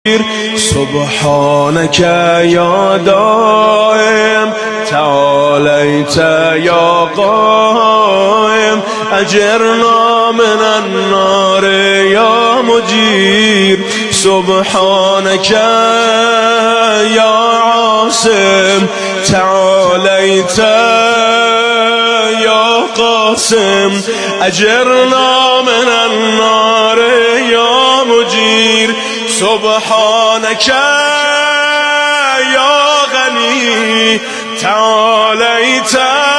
سبحانك يا دائم تعاليت يا قائم أجرنا من النار يا مجير سبحانك يا عاصم تعاليت يا قاسم أجرنا من النار يا مجير سبحانك يا غني تعاليت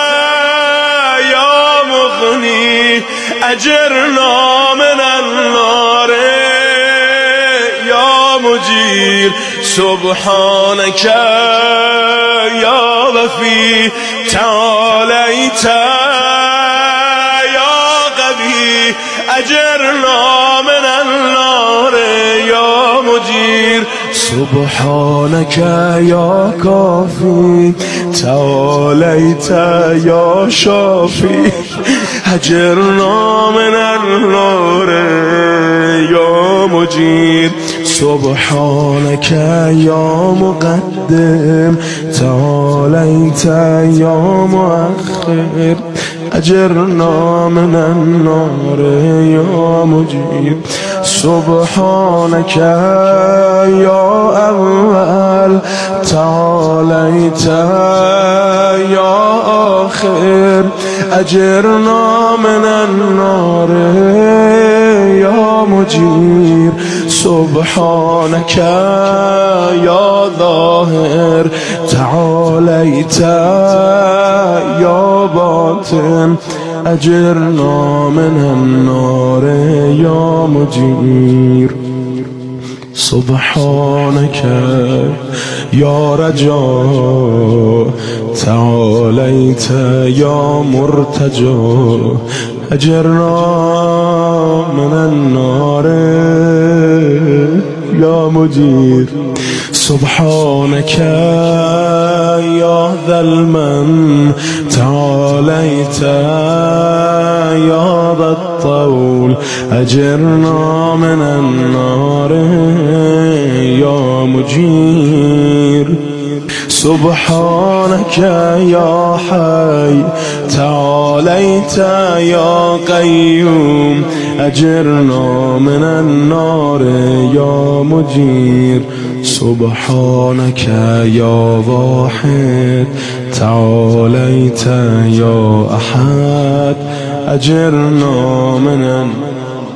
يا مغني أجرنا من النار يا مجير سبحانك يا وفي تعاليت يا غبي أجرنا من النار يا مجير سبحانك يا كافي تعاليت يا شافي أجرنا من النار يا مجير سبحانك يا مقدم تعاليت يا مؤخر أجرنا من النار يا مجير سبحانك يا أول تعاليت يا آخر أجرنا من النار يا مجير سبحانك يا ظاهر تعاليت يا باطن أجرنا من النار يا مجير سبحانك يا رجاء تعاليت يا مرتجى أجرنا من النار يا مجير سبحانك يا ذا المن تعاليت يا ذا الطول أجرنا من النار يا مجير سبحانك يا حي تعاليت يا قيوم أجرنا من النار يا مجير سبحانك يا واحد تعاليت يا أحد أجرنا من النار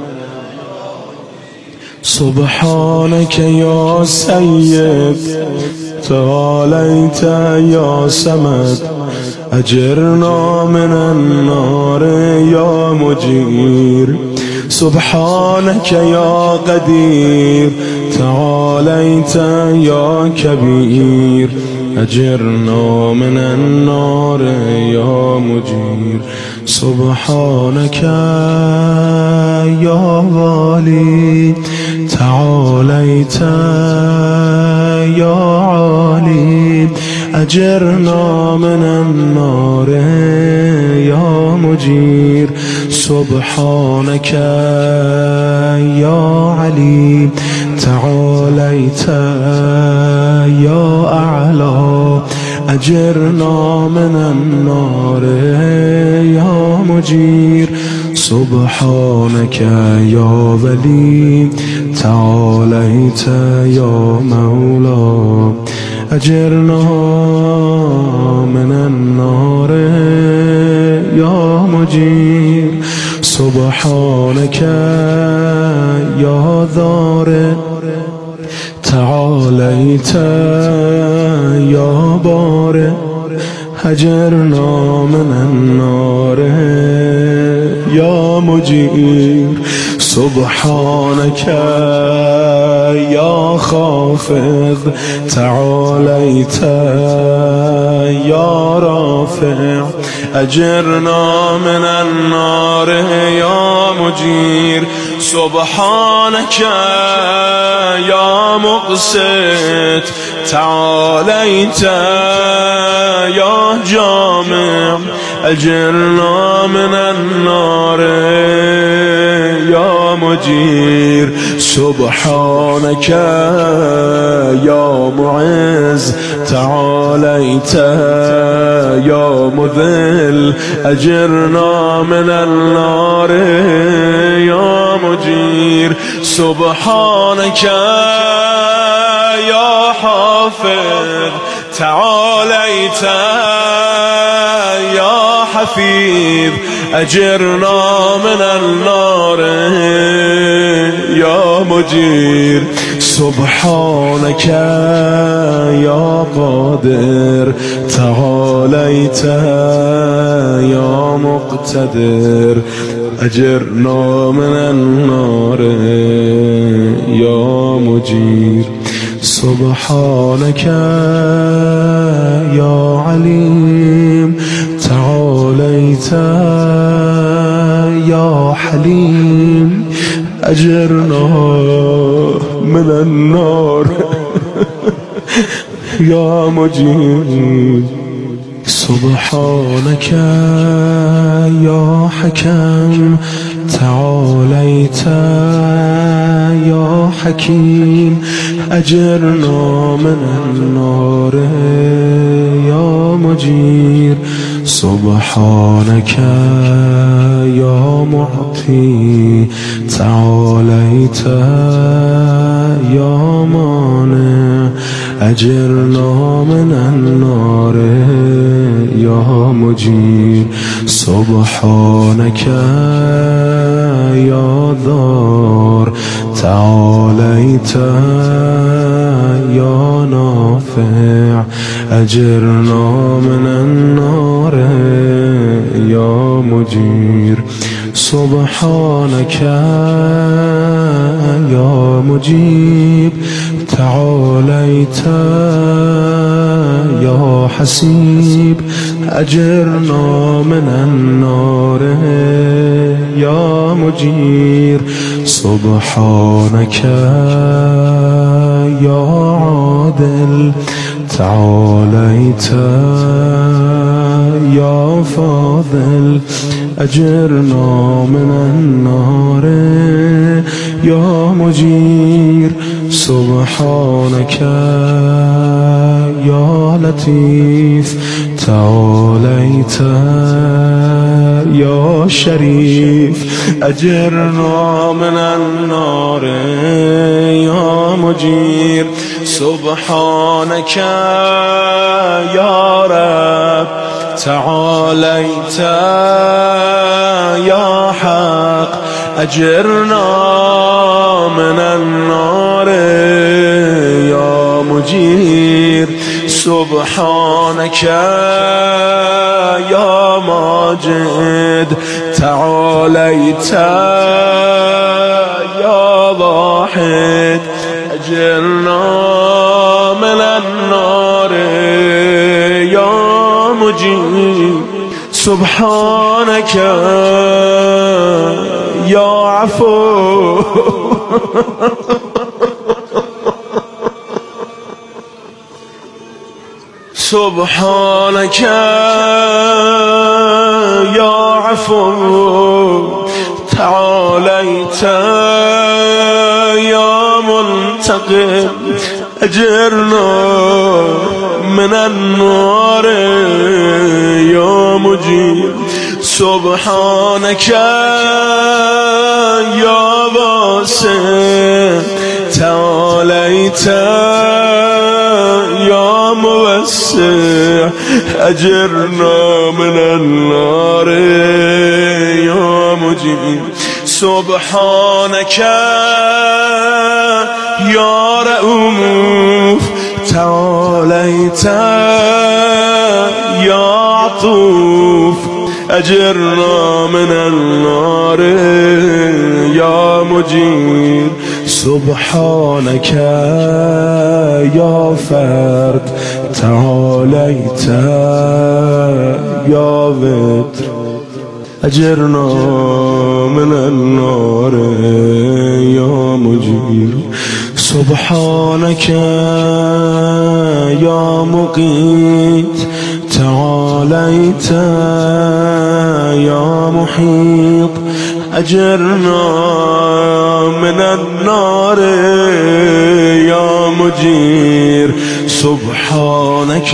سبحانك يا سيد تعاليت يا سمد أجرنا من النار يا مجير سبحانك يا قدير تعاليت يا كبير أجرنا من النار يا مجير سبحانك يا والي تعاليت يا عالي أجرنا من النار يا مجير سبحانك يا علي تعاليت يا أعلى أجرنا من النار يا مجير سبحانك يا ولي تعاليت يا مولا أجرنا من النار يا مجير سبحانك يا ذار تعاليت يا بار أجرنا من النار يا مجير سبحانك يا خافض تعاليت يا رافع أجرنا من النار يا مجير سبحانك يا مقسط تعاليت يا جامع أجرنا من النار يا مجير سبحانك يا معز تعاليت يا مذل أجرنا من النار يا مجير سبحانك يا حافظ تعاليت يا حفيظ أجرنا من النار يا مجير سبحانك يا قادر تعاليت يا مقتدر أجرنا من النار يا مجير سبحانك يا عليم تعاليت يا حليم أجرنا من النار يا مجير سبحانك يا حكم تعاليت يا حكيم أجرنا من النار يا مجير سبحانك يا معطي تعاليت يا مانع أجرنا من النار يا مجير سبحانك يا ذار تعاليت يا نافع أجرنا من النار يا مجير سبحانك يا مجيب تعاليت يا حسيب أجرنا من النار يا مجير سبحانك يا عادل تعاليت يا فاضل أجرنا من النار يا مجير سبحانك يا لطيف تعاليت يا شريف أجرنا من النار يا مجير سبحانك يا رب تعاليت يا حق أجرنا من النار يا مجير سبحانك يا ماجد تعاليت يا واحد أجرنا من النار يا مجير سبحانك يا عفو سبحانك يا عفو تعاليت يا منتقم أجرنا من النار يا مجير سبحانك يا واسع تعاليت يا موسع أجرنا من النار يا مجير سبحانك يا رؤوف تعاليت يا عطوف أجرنا من النار يا مجير سبحانك يا فرد تعاليت يا وتر أجرنا من النار يا مجير سبحانك يا مقيت تعاليت يا محيط أجرنا من النار يا مجير سبحانك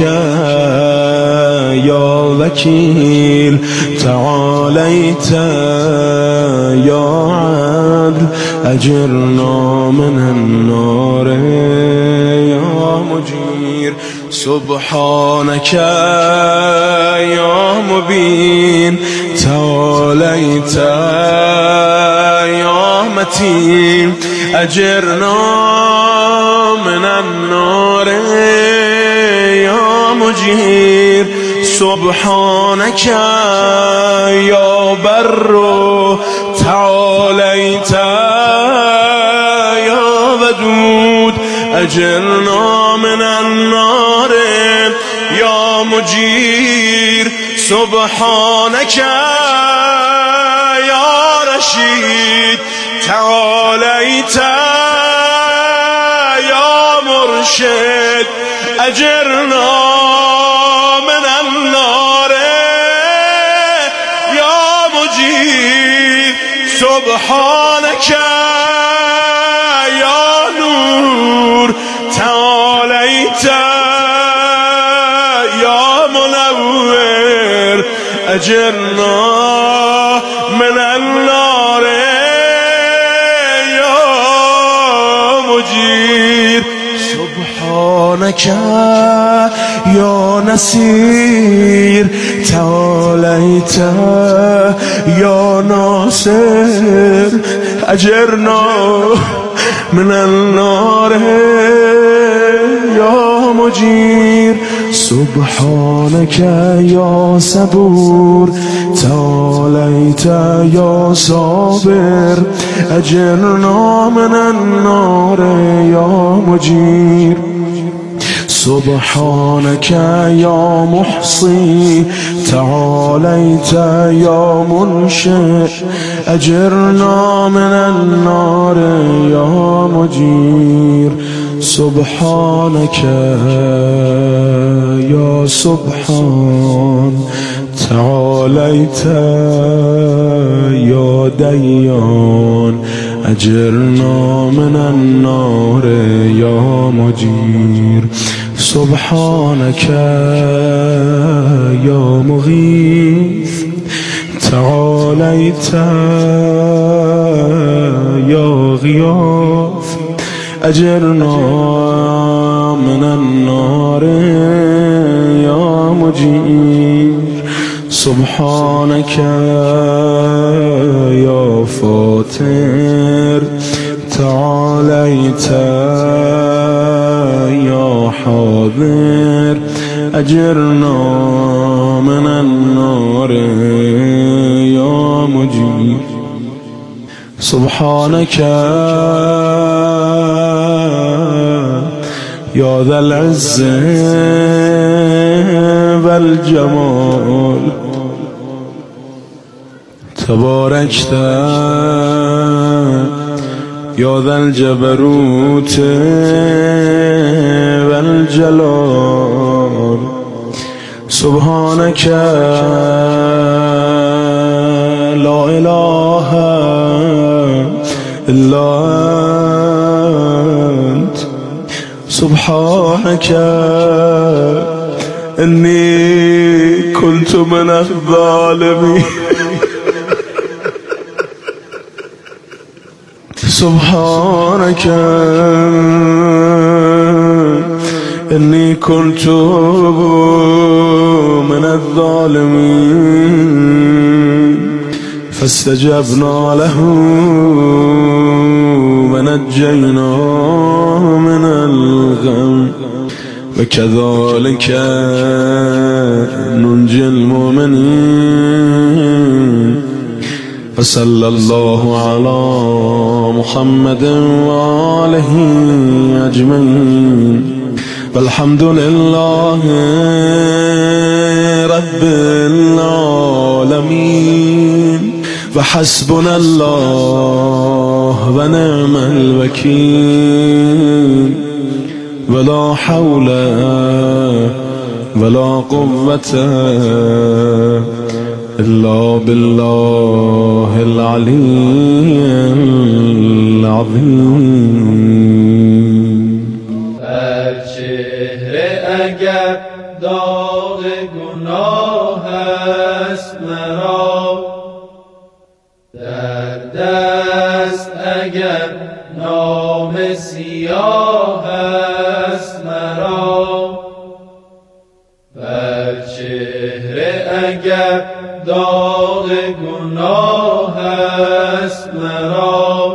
يا وكيل تعاليت يا عدل أجرنا من النار يا مجير سبحانك يا مبين تعاليت يا متين أجرنا من النار يا مجير سبحانك يا بر تعاليت يا ودود أجرنا من النار يا مجير سبحانك يا رشيد تعاليت يا مرشد أجرنا من النار يا مجير سبحانك يا نور تعاليت يا منور أجرنا من النار يا مجير سبحانك يا نصير تعاليت يا ناصر أجرنا من النار يا مجير سبحانك يا صبور تعاليت يا صابر أجرنا من النار يا مجير سبحانك يا محصي تعاليت يا منشئ أجرنا من النار يا مجير سبحانك يا سبحان تعاليت يا ديان أجرنا من النار يا مجير سبحانك يا مغيث تعاليت يا غياث أجرنا من النار يا مجير سبحانك يا فاطر تعاليت يا حاضر أجرنا من النار يا مجير سبحانك يا ذا العز والجمال تباركت يا ذا الجبروت والجلال سبحانك لا إله إلا أنت سبحانك إني كنت من الظالمين سبحانك إني كنت من الظالمين فاستجبنا له ونجيناه من الغم وكذلك ننجي المؤمنين فصلى الله على محمد وآله أجمعين والحمد لله رب العالمين وحسبنا الله ونعم الوكيل ولا حول ولا قوة إلا بالله العلي العظيم. بر چهره اگر داغ گناه است مرا، در دست اگر نام سیاه است مرا، بر چهره اگر داغ گناه است مرا،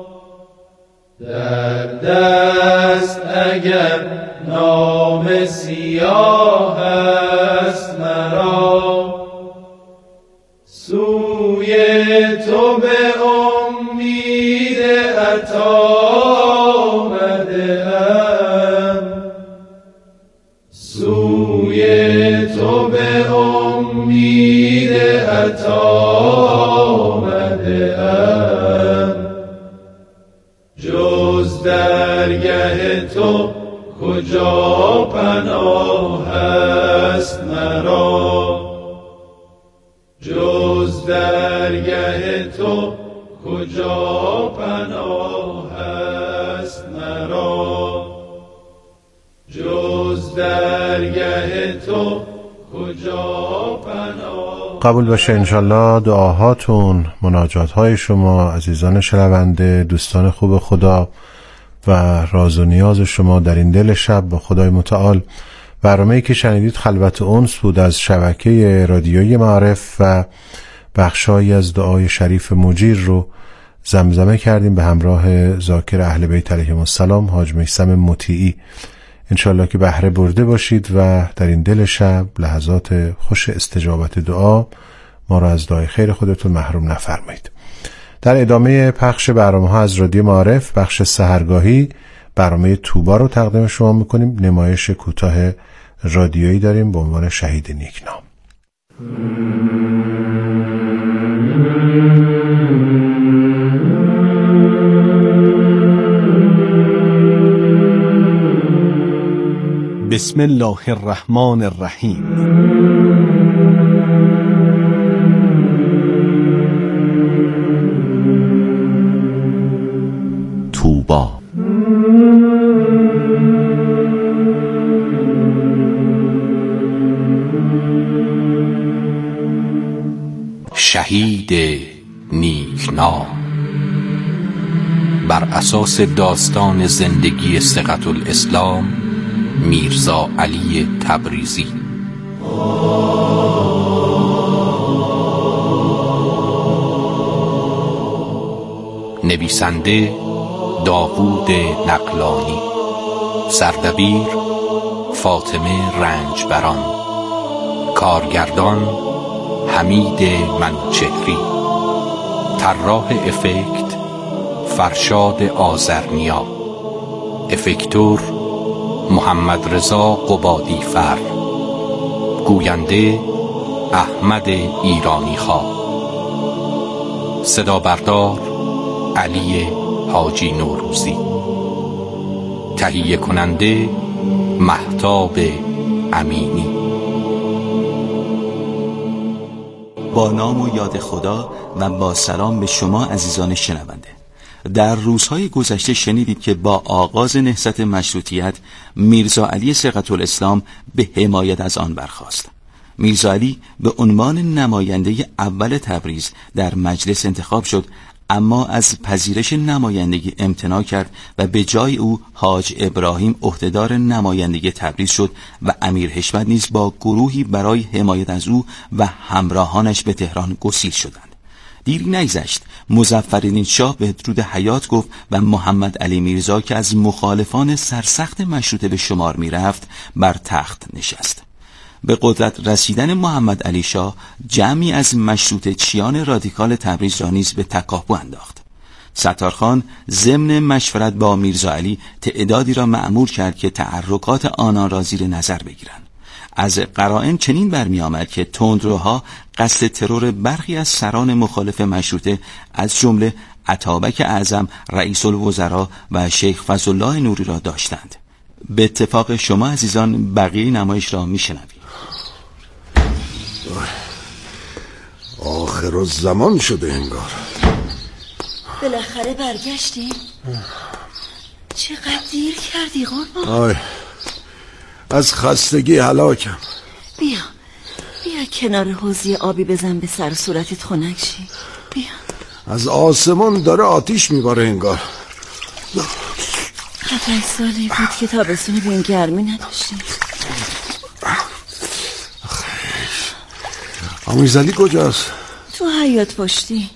در دست اگر نام سیاه است مرا، سوی تو به امید عطا آمده‌ام، سوی تو به امید عطا آمده‌ام، جز درگه تو کجا پناه است مرا، جز درگه تو کجا پناه است مرا، جز درگه تو کجا پناه. قبول باشه انشالله دعاهاتون، مناجاتهای شما عزیزان شنونده، دوستان خوب خدا و راز و نیاز شما در این دل شب با خدای متعال. برنامه‌ای که شنیدید خلوت انس بود از شبکه رادیویی معارف و بخشایی از دعای شریف مجیر رو زمزمه کردیم به همراه ذاکر اهل بیت علیهم السلام حاج میثم مطیعی. انشالله که بهره برده باشید و در این دل شب لحظات خوش استجابت دعا ما را از دعای خیر خودتون محروم نفرمایید. در ادامه پخش برنامه‌ها از رادیو معارف بخش سحرگاهی برنامه توبا رو تقدیم شما میکنیم. نمایش کوتاه رادیویی داریم به عنوان شهید نیکنام. بسم الله الرحمن الرحیم. توبا. شهید نیکنام بر اساس داستان زندگی ثقة الاسلام میرزا علی تبریزی. نویسنده داوود نقلانی، سردبیر فاطمه رنجبران، کارگردان حمید منوچهری، طراح افکت فرشاد آذرنیا، افکتور محمد رضا قبادی فر، گوینده احمد ایرانی خواه، صدا بردار علی حاجی نوروزی، تهیه کننده مهتاب امینی. با نام و یاد خدا و با سلام به شما عزیزان شنونده. در روزهای گذشته شنیدید که با آغاز نهضت مشروطیت میرزا علی ثقة الاسلام به حمایت از آن برخاست. میرزا علی به عنوان نماینده اول تبریز در مجلس انتخاب شد، اما از پذیرش نمایندگی امتناع کرد و به جای او حاج ابراهیم عهدهدار نمایندگی تبریز شد و امیر حشمت نیز با گروهی برای حمایت از او و همراهانش به تهران گسیل شدند. دیری نگذشت مظفرالدین شاه به درود حیات گفت و محمد علی میرزا که از مخالفان سرسخت مشروطه به شمار می رفت بر تخت نشست. به قدرت رسیدن محمد علی شاه جمعی از مشروطه چیان رادیکال تبریز را نیز به تکاپو انداخت. ستارخان ضمن مشورت با میرزا علی تعدادی را مأمور کرد که تحرکات آنان را زیر نظر بگیرند. از قرائن چنین برمی آمد که تندروها قصد ترور برخی از سران مخالف مشروطه از جمله اتابک اعظم رئیس الوزراء و شیخ فضلالله نوری را داشتند. به اتفاق شما عزیزان بقیه نمایش را می شنوید. آخر الزمان شده انگار. بالاخره برگشتی؟ چقدر دیر کردی قربان؟ آی از خستگی هلاکم. بیا کنار حوضی آبی بزن به سر صورتت خنک شی. بیا. از آسمون داره آتیش میباره انگار. 7 سالی بود که تابستونی به این گرمی نداشتیم. آمیزعلی کجاست؟ تو حیاط پشتی.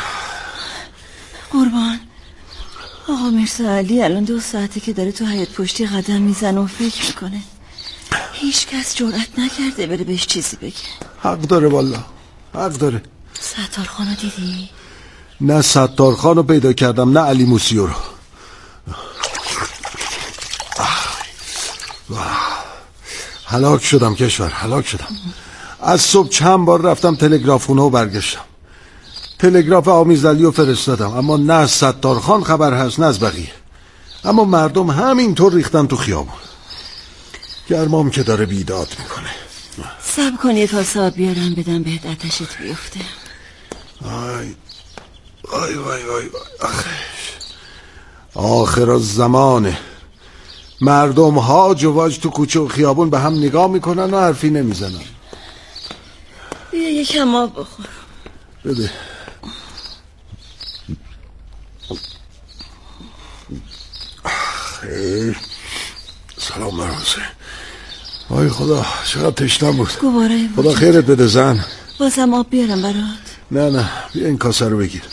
قربان آقا میرزاعلی الان 2 ساعته که داره تو حیاط پشتی قدم میزنه و فکر میکنه. هیچ کس جرأت نکرده بره بهش چیزی بگه. حق داره والله، حق داره. ستارخانو دیدی؟ نه ستارخانو پیدا کردم نه علی موسیو رو. هلاک شدم کشور، هلاک شدم. از صبح چند بار رفتم تلگرافخونه و برگشتم. تلگراف آمیزعلی رو فرستادم اما نه از ستارخان خبر هست نه از بقیه. اما مردم همینطور ریختن تو خیابون. گرمام که داره بیداد میکنه. صبر کن یه کاسه آب بیارم بدم بهت آتشت بیفته. آی آی آی آی آخر الزمانه. مردم هاج و واج تو کوچه و خیابون به هم نگاه میکنن و حرفی نمیزنن. بیا یکم آب بخور. بده. خیر سلام مرحوزه. آی خدا چقدر تشنم بود. گواره خدا خیرت بده زن. بازم آب بیارم برات؟ نه بیا این کاسه رو بگیر.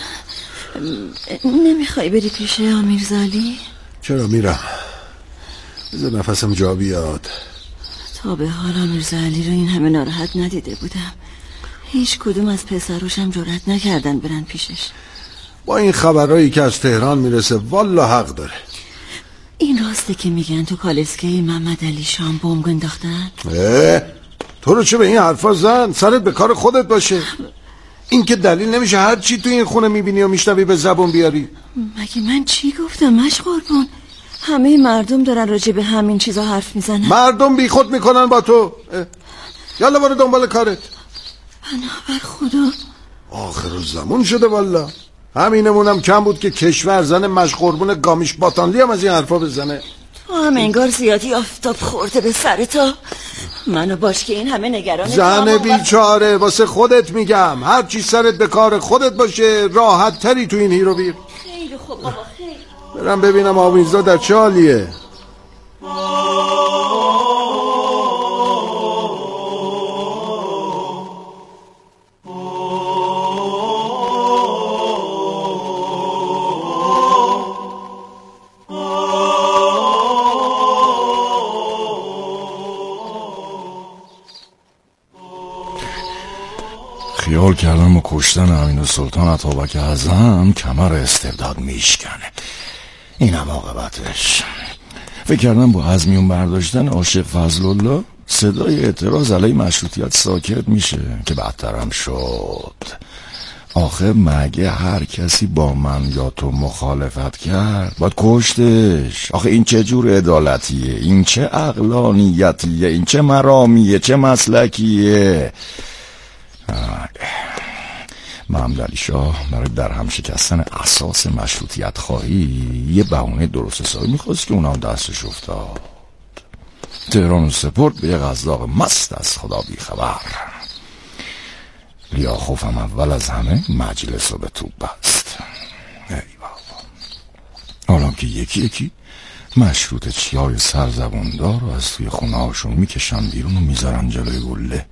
نمیخوای بری پیش امیرزالی؟ چرا میرم. بذار نفسم جا بیاد. تا به حال امیرزالی رو این همه ناراحت ندیده بودم. هیچ کدوم از پسروشم جرأت نکردن برن پیشش. با این خبرهایی که از تهران میرسه والا حق داره. این راسته که میگن تو کالسکه محمد علی شام بمب انداختن؟ تو رو چه به این حرفا زن؟ سرت به کار خودت باشه. این که دلیل نمیشه هر چی تو این خونه میبینی و میشنوی به زبون بیاری. مگه من چی گفتم مش قربون؟ همه مردم دارن راجع به همین چیزا حرف میزنن. مردم بی خود میکنن با تو. یالا برو دنبال کارت. پناه بر خدا. آخر الزمان شده والا. همینمونم کم بود که کشور زن مشقربون گامیش باتانلی هم از این حرفا بزنه. تو هم انگار زیادی آفتاب خورده به سرتا. منو باش که این همه نگران. زن بیچاره واسه خودت میگم. هر چی سرت به کار خودت باشه راحت تری تو این هیرو بیر. خیلی خوب بابا خیلی. برم ببینم آمیزا در چه حالیه. خیال کردم و کشتن امین سلطان اتابک اعظم کمر استبداد میشکنه. اینم عاقبتش. فکر کردم با ازمیون برداشتن عاشق فضلالله صدای اعتراض علیه مشروطیت ساکت میشه که بدترم شد. آخه مگه هر کسی با من یا تو مخالفت کرد باید کشتش؟ آخه این چه جور عدالتیه؟ این چه عقلانیتیه؟ این چه مرامیه؟ چه مسلکیه؟ محمد علی شاه برای در هم شکستن اساس مشروطیت خواهی یه بهونه درست حسابی میخواست که اونم دستش افتاد. تهران سپرد به یه قزاق مست از خدا بیخبر. لیاخوفم اول از همه مجلس رو به توپ بست. ای بابا. حالا که یکی یکی مشروط چیای سرزبوندار رو از توی خونه هاشون میکشن بیرون و میذارن جلوی گله.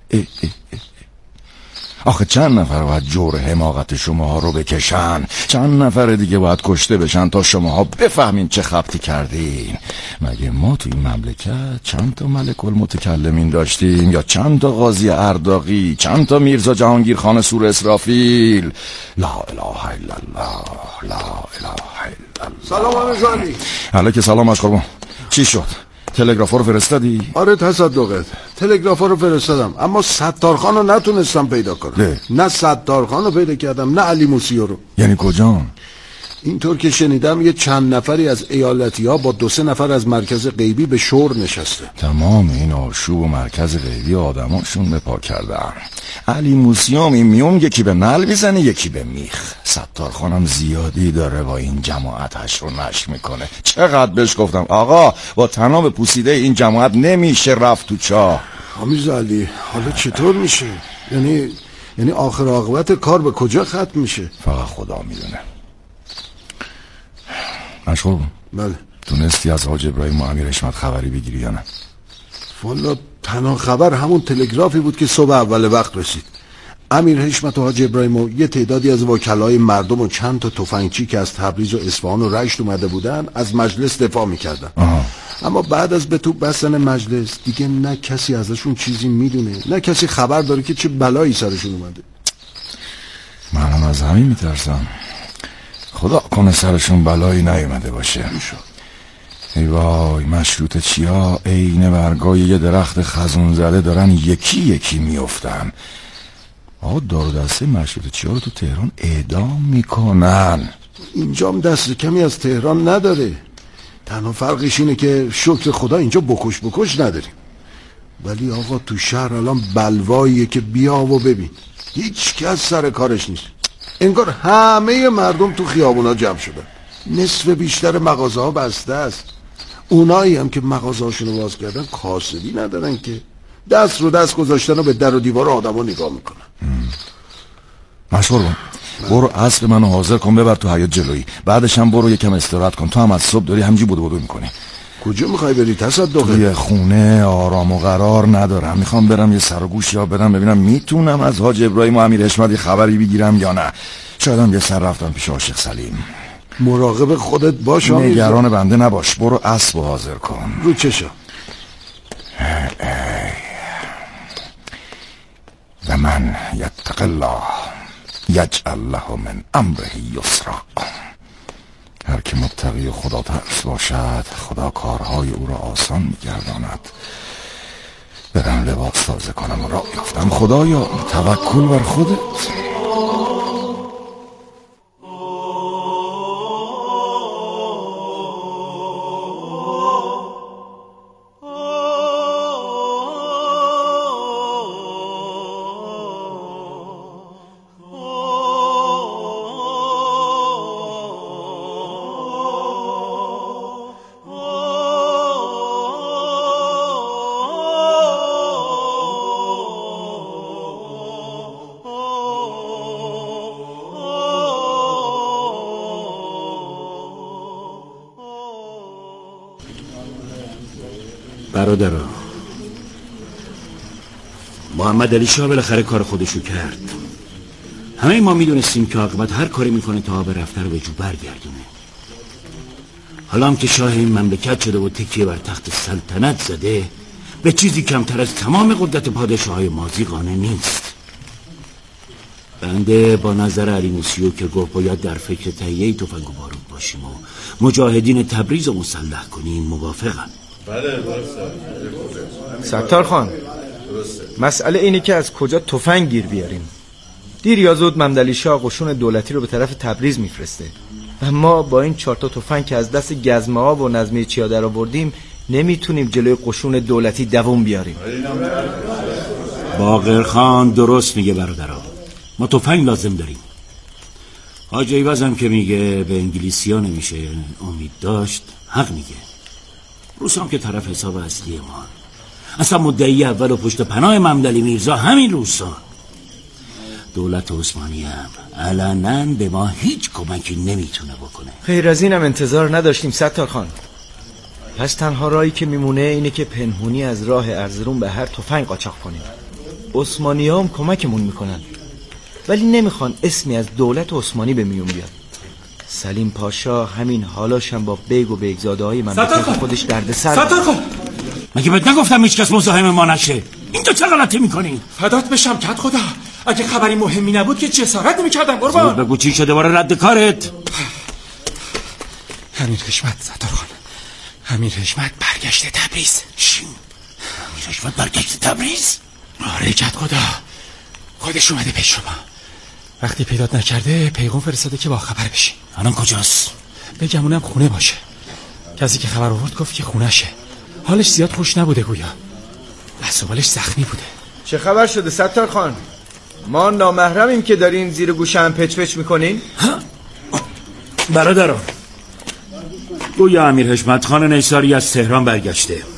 آخه چند نفر باید جور حماقت شماها رو بکشن؟ چند نفر دیگه باید کشته بشن تا شماها بفهمین چه خبطی کردین؟ مگه ما تو این مملکت چند تا ملک المتکلمین داشتیم؟ یا چند تا قاضی ارداقی؟ چند تا میرزا جهانگیر خان سور اسرافیل؟ لا اله الا الله، لا اله الا الله. سلام امیرزالی. علیک سلام اشقربان. چی شد؟ تلگراف رو فرستادی؟ آره تصدقت تلگراف رو فرستادم اما ستارخان رو نتونستم پیدا کنم. نه ستارخان رو پیدا کردم نه علی موسیو رو. یعنی کجا؟ اینطور که شنیدم یه چند نفری از ایالتی ها با 2-3 نفر از مرکز غیبی به شور نشسته. تمام این آشوب و مرکز غیبی آدماشون به پا کردن. علی موسیام این میون یکی به نل میزنه یکی به میخ. ستار خانم زیادی داره با این جماعتش رو نشر میکنه. چقدر بهش گفتم آقا با طناب پوسیده این جماعت نمیشه رفت تو چاه. امیرزاده حالا چطور میشه؟ یعنی آخر عاقبت کار به کجا ختم میشه؟ فقط خدا میدونه. مشغول. بله. تونستی از حاج ابراهیم و امیر حشمت خبری بگیری یا نه؟ والا تنها خبر همون تلگرافی بود که صبح اول وقت رسید. امیر حشمت و حاج ابراهیم و یه تعدادی از وکلای مردم و چند تا تفنگچی که از تبریز و اصفهان و رشت اومده بودن از مجلس دفاع میکردن. اما بعد از به تو بستن مجلس دیگه نه کسی ازشون چیزی میدونه نه کسی خبر داره که چه بلایی سرشون اومده. منم از همین میترسم. خدا کنه سرشون بلایی نیومده باشه. ای وای مشروطه چیا عین برگای یه درخت خزون زده دارن یکی یکی میافتن. آقا دار و دسته مشروطه چیا رو تو تهران اعدام میکنن. اینجام دست کمی از تهران نداره. تنها فرقش اینه که شکر خدا اینجا بکش نداریم. ولی آقا تو شهر الان بلواییه که بیا و ببین هیچ کس سر کارش نیست. انگار همه مردم تو خیابونا جمع شدن. نصف بیشتر مغازه ها بسته است. اونایی هم که مغازه هاشونو باز کردن کاسبی ندارن که دست رو دست گذاشتن و به در و دیوار آدم ها نگاه میکنن. مشغول برو عصر منو حاضر کن ببر تو حیاط جلویی. بعدش هم برو یکم استراحت کن. تو هم از صبح داری همینجوری بدو میکنی. کجا میخوای بری تصدقه؟ توی خونه آرام و قرار ندارم. میخوام برم یه سر و گوش یا بدم ببینم میتونم از حاج ابراهیم و امیر حشمت خبری بگیرم یا نه. شاید هم یه سر رفتم پیش عاشق سلیم. مراقب خودت باش. نگران بنده نباش. برو اسب حاضر کن. رو چشم. و من یتق الله یجعل له من امره یسرا. هر که متقی خدا ترس باشد خدا کارهای او را آسان میگرداند. برم لباس تازه کنم و راه یافتم. خدایا توکل بر خودت. برادرها محمد علی شاه بالاخره کار خودشو کرد. همه ما میدونستیم که عاقبت هر کاری میکنه تا به رفته رو به جو برگردونه. حالا هم که شاه این مملکت شده و تکیه بر تخت سلطنت زده به چیزی کمتر از تمام قدرت پادشاه‌های ماضی قانع نیست. بنده با نظر علی موسیو که گفت باید در فکر تهیه تفنگ و بارود باشیم و مجاهدین تبریز رو مسلح کنیم موافقم. ستار خان مسئله اینه که از کجا تفنگ گیر بیاریم. دیر یا زود ممدلی شاه قشون دولتی رو به طرف تبریز میفرسته و ما با این 4 تا تفنگ که از دست گزمه ها و نظمی چیا در آوردیم نمیتونیم جلوی قشون دولتی دووم بیاریم. باقر خان درست میگه برادرها. ما تفنگ لازم داریم. حاج ایوز هم که میگه به انگلیسی ها نمیشه امید داشت حق میگه. روس هم که طرف حساب اصلی ما. اصلا مدعی اول و پشت پناه ممدلی میرزا همین روسا. دولت عثمانی هم علنا به ما هیچ کمکی نمیتونه بکنه. غیر از این هم انتظار نداشتیم ستار خان. پس تنها راهی که میمونه اینه که پنهونی از راه ارزروم به هر تفنگ قاچاق کنیم. عثمانی هم کمکمون میکنن ولی نمیخوان اسمی از دولت عثمانی به میون بیاد. سلیم پاشا همین حالاش هم با بیگ و بیگزاده های مملکت خودش درد سر. ستار خان مگه بهت نگفتم هیچ کس مزاحم ما نشه؟ این تو چه غلطی میکنی؟ فدات بشم کت خدا. اگه خبری مهمی نبود که جسارت نمیکردم قربان. زود بگو چی شده باره رد کارت. امیر حشمت ستار خان. امیر حشمت برگشته تبریز. چی؟ امیر حشمت برگشته تبریز؟ آره کت خدا. خودش اومده پیش شما. وقتی پیدات نکرده پیغام فرستاده که با خبر بشی. الان کجاست؟ بگمونم خونه باشه. کسی که خبر آورد گفت که خونشه. حالش زیاد خوش نبوده گویا. دست و بالش زخمی بوده. چه خبر شده ستار خان؟ ما نامحرمیم که دارین زیر گوشم پچ پچ میکنین؟ برادران، گویا امیر حشمت خان نیساری از تهران برگشته.